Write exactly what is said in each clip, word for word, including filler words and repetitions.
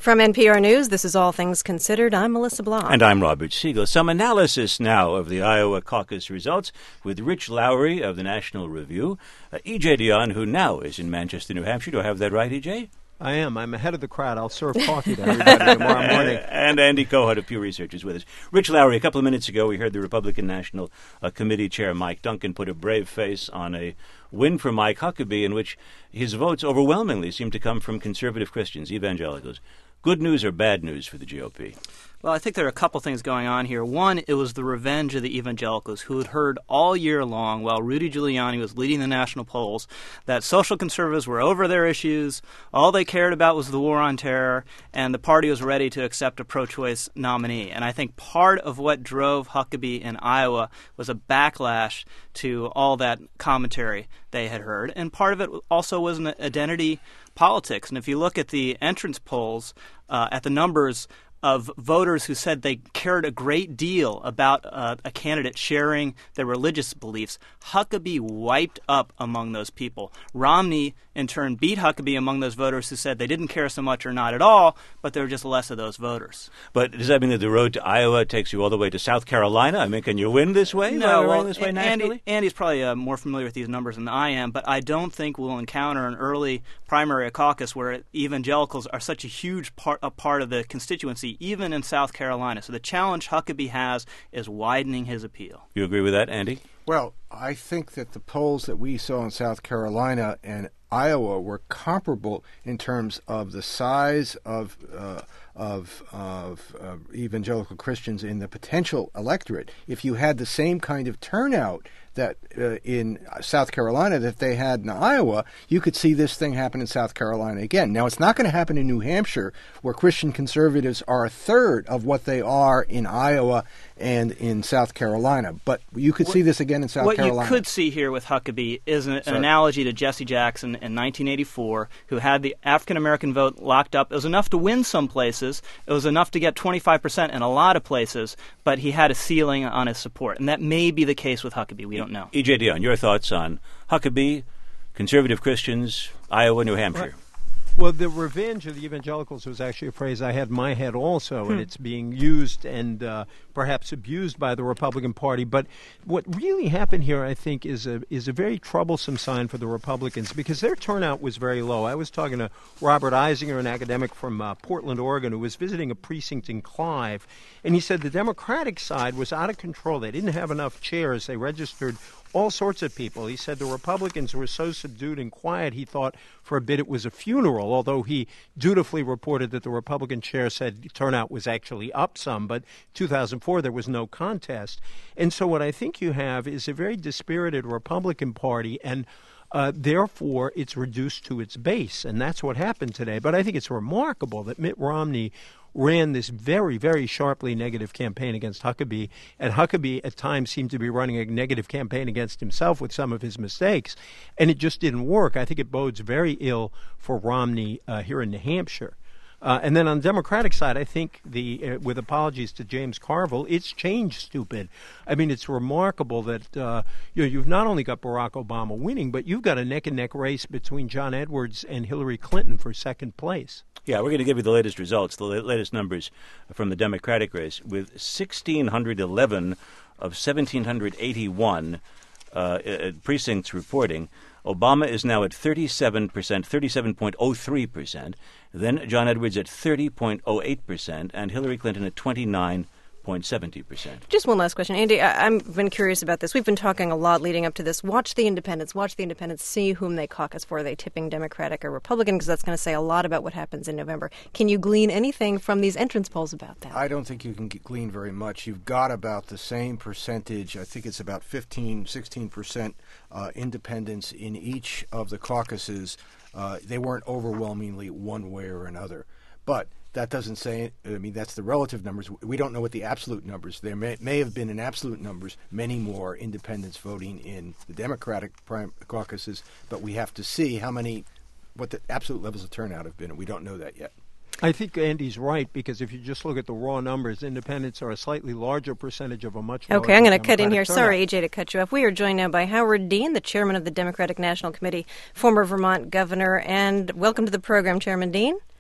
From N P R News, this is All Things Considered. I'm Melissa Blanc. And I'm Robert Siegel. Some analysis now of the Iowa caucus results with Rich Lowry of the National Review. Uh, E J Dionne, who now is in Manchester, New Hampshire. Do I have that right, E J? I am. I'm ahead of the crowd. I'll serve coffee to everybody tomorrow morning. And Andy Kohut of Pew Research is with us. Rich Lowry, a couple of minutes ago, we heard the Republican National uh, Committee Chair Mike Duncan put a brave face on a win for Mike Huckabee in which his votes overwhelmingly seem to come from conservative Christians, evangelicals. Good news or bad news for the G O P? Well, I think there are a couple things going on here. One, it was the revenge of the evangelicals who had heard all year long while Rudy Giuliani was leading the national polls that social conservatives were over their issues, all they cared about was the war on terror, and the party was ready to accept a pro-choice nominee. And I think part of what drove Huckabee in Iowa was a backlash to all that commentary they had heard, and part of it also was an identity politics. And if you look at the entrance polls, uh, at the numbers of voters who said they cared a great deal about uh, a candidate sharing their religious beliefs, Huckabee wiped up among those people. Romney, in turn, beat Huckabee among those voters who said they didn't care so much or not at all, but there were just less of those voters. But does that mean that the road to Iowa takes you all the way to South Carolina? I mean, can you win this way? No, well, this way Andy, nationally? Andy's probably uh, more familiar with these numbers than I am, but I don't think we'll encounter an early primary caucus where evangelicals are such a huge part, a part of the constituency, even in South Carolina. So the challenge Huckabee has is widening his appeal. You agree with that, Andy? Well, I think that the polls that we saw in South Carolina and Iowa were comparable in terms of the size of uh, of, of uh, evangelical Christians in the potential electorate. If you had the same kind of turnout that uh, in South Carolina that they had in Iowa, you could see this thing happen in South Carolina again. Now, it's not going to happen in New Hampshire, where Christian conservatives are a third of what they are in Iowa and in South Carolina. But you could see this again in South what Carolina. What you could see here with Huckabee is an, an analogy to Jesse Jackson in nineteen eighty-four, who had the African-American vote locked up. It was enough to win some places. It was enough to get twenty-five percent in a lot of places, but he had a ceiling on his support. And that may be the case with Huckabee. We don't know. E J Dionne, your thoughts on Huckabee, conservative Christians, Iowa, New Hampshire? Right. Well, the revenge of the evangelicals was actually a phrase I had in my head also, hmm. and it's being used and uh, perhaps abused by the Republican Party. But what really happened here, I think, is a is a very troublesome sign for the Republicans because their turnout was very low. I was talking to Robert Eisinger, an academic from uh, Portland, Oregon, who was visiting a precinct in Clive, and he said the Democratic side was out of control. They didn't have enough chairs. They registered all sorts of people. He said the Republicans were so subdued and quiet, he thought for a bit it was a funeral, although he dutifully reported that the Republican chair said turnout was actually up some, but two thousand four there was no contest. And so what I think you have is a very dispirited Republican Party, and Uh, therefore, it's reduced to its base, and that's what happened today. But I think it's remarkable that Mitt Romney ran this very, very sharply negative campaign against Huckabee, and Huckabee at times seemed to be running a negative campaign against himself with some of his mistakes, and it just didn't work. I think it bodes very ill for Romney uh, here in New Hampshire. Uh, and then on the Democratic side, I think, the uh, with apologies to James Carville, it's changed stupid. I mean, it's remarkable that uh, you know, you've not only got Barack Obama winning, but you've got a neck-and-neck race between John Edwards and Hillary Clinton for second place. Yeah, we're going to give you the latest results, the la- latest numbers from the Democratic race. With one thousand six hundred eleven of one thousand seven hundred eighty-one uh, uh, precincts reporting, Obama is now at thirty-seven percent, thirty-seven point oh three percent. Then John Edwards at thirty point oh eight percent, and Hillary Clinton at twenty-nine point seven zero percent. Just one last question. Andy, I- I've been curious about this. We've been talking a lot leading up to this. Watch the independents. Watch the independents. See whom they caucus for. Are they tipping Democratic or Republican? Because that's going to say a lot about what happens in November. Can you glean anything from these entrance polls about that? I don't think you can glean very much. You've got about the same percentage. I think it's about fifteen, sixteen percent uh, independents in each of the caucuses. Uh, they weren't overwhelmingly one way or another. But that doesn't say, I mean, that's the relative numbers. We don't know what the absolute numbers. There may, may have been in absolute numbers many more independents voting in the Democratic prim- caucuses, but we have to see how many, what the absolute levels of turnout have been, and we don't know that yet. I think Andy's right, because if you just look at the raw numbers, independents are a slightly larger percentage of a much larger Okay, I'm going to cut in here. turnout. Sorry, A J, to cut you off. We are joined now by Howard Dean, the chairman of the Democratic National Committee, former Vermont governor, and welcome to the program, Chairman Dean.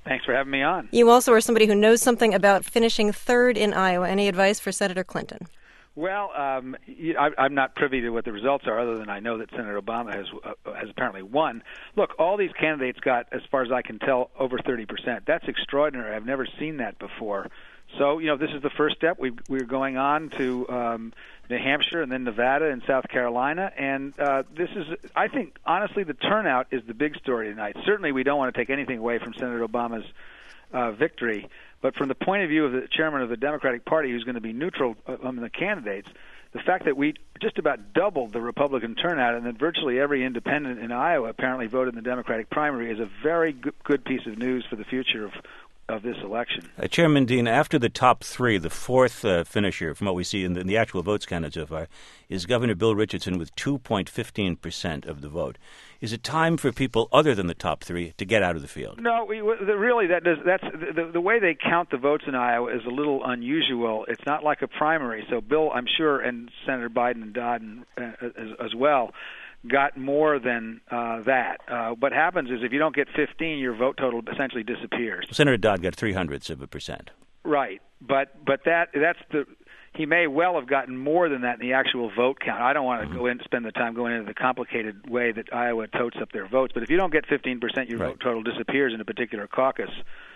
Thanks for having me on. You also are somebody who knows something about finishing third in Iowa. Any advice for Senator Clinton? Well, um, I, I'm not privy to what the results are, other than I know that Senator Obama has uh, has apparently won. Look, all these candidates got, as far as I can tell, over thirty percent. That's extraordinary. I've never seen that before. So, you know, this is the first step. We, we're going on to um, New Hampshire and then Nevada and South Carolina. And uh, this is, I think, honestly, the turnout is the big story tonight. Certainly we don't want to take anything away from Senator Obama's uh, victory. But from the point of view of the chairman of the Democratic Party, who's going to be neutral among the candidates, the fact that we just about doubled the Republican turnout and that virtually every independent in Iowa apparently voted in the Democratic primary is a very good piece of news for the future of of this election. Uh, Chairman Dean, after the top three, the fourth uh, finisher, from what we see in the, in the actual votes counted so far, is Governor Bill Richardson with two point one five percent of the vote. Is it time for people other than the top three to get out of the field? No, we, really, that does, that's the, the way they count the votes in Iowa is a little unusual. It's not like a primary. So Bill, I'm sure, and Senator Biden and Dodd and, uh, as, as well, got more than uh, that. Uh, what happens is if you don't get fifteen, your vote total essentially disappears. Senator Dodd got three hundredths of a percent. Right, but but that that's the he may well have gotten more than that in the actual vote count. I don't want to mm-hmm. go in spend the time going into the complicated way that Iowa totes up their votes. But if you don't get fifteen percent, your right. vote total disappears in a particular caucus.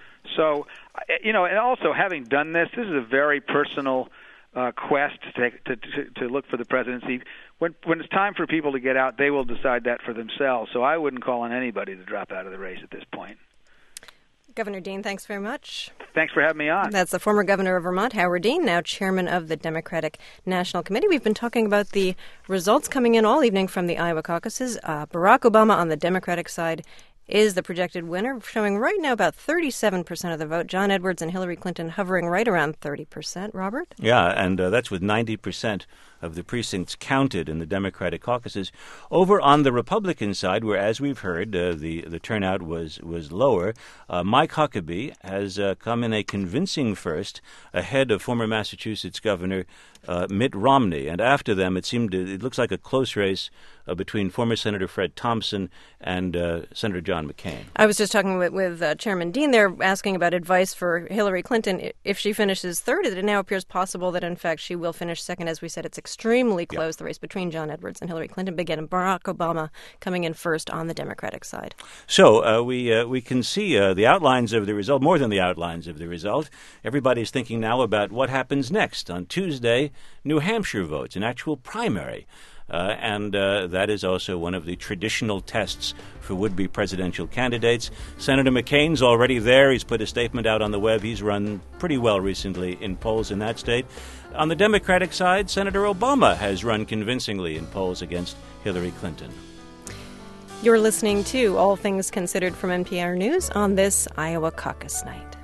So, you know, and also having done this, this is a very personal uh, quest to, take, to, to to look for the presidency. When when it's time for people to get out, they will decide that for themselves. So I wouldn't call on anybody to drop out of the race at this point. Governor Dean, thanks very much. Thanks for having me on. That's the former governor of Vermont, Howard Dean, now chairman of the Democratic National Committee. We've been talking about the results coming in all evening from the Iowa caucuses. Uh, Barack Obama on the Democratic side is the projected winner, showing right now about thirty-seven percent of the vote. John Edwards and Hillary Clinton hovering right around thirty percent. Robert? Yeah, and uh, that's with ninety percent of the precincts counted in the Democratic caucuses. Over on the Republican side, where, as we've heard, uh, the, the turnout was, was lower, uh, Mike Huckabee has uh, come in a convincing first ahead of former Massachusetts Governor uh, Mitt Romney. And after them, it seemed to, it looks like a close race uh, between former Senator Fred Thompson and uh, Senator John McCain. I was just talking with, with uh, Chairman Dean there, asking about advice for Hillary Clinton. If she finishes third, it now appears possible that, in fact, she will finish second. As we said, it's extremely close, yep. the race between John Edwards and Hillary Clinton, but again, Barack Obama coming in first on the Democratic side. So uh, we uh, we can see uh, the outlines of the result, more than the outlines of the result. Everybody's thinking now about what happens next. On Tuesday, New Hampshire votes, an actual primary. Uh, and uh, that is also one of the traditional tests for would-be presidential candidates. Senator McCain's already there. He's put a statement out on the web. He's run pretty well recently in polls in that state. On the Democratic side, Senator Obama has run convincingly in polls against Hillary Clinton. You're listening to All Things Considered from N P R News on this Iowa caucus night.